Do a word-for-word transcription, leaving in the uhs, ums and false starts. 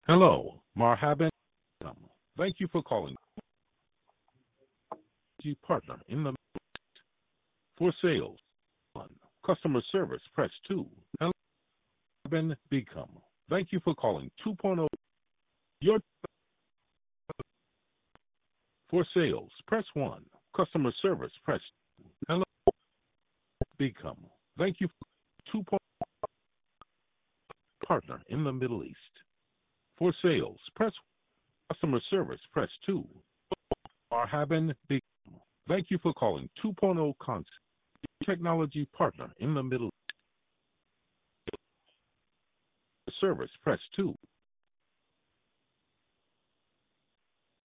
Hello, Marhaban. Thank you for calling G Partner in the for sales. One. Customer service, press two. Hello, Ben Become. Thank you for calling 2.0. Your for sales, press one. Customer service, press two. Hello, Become. Thank you for 2.0 partner in the Middle East. For sales, press customer service, press two. Marhaban Become. Thank you for calling 2.0 Concept Technology Partner in the Middle East. Service, press two.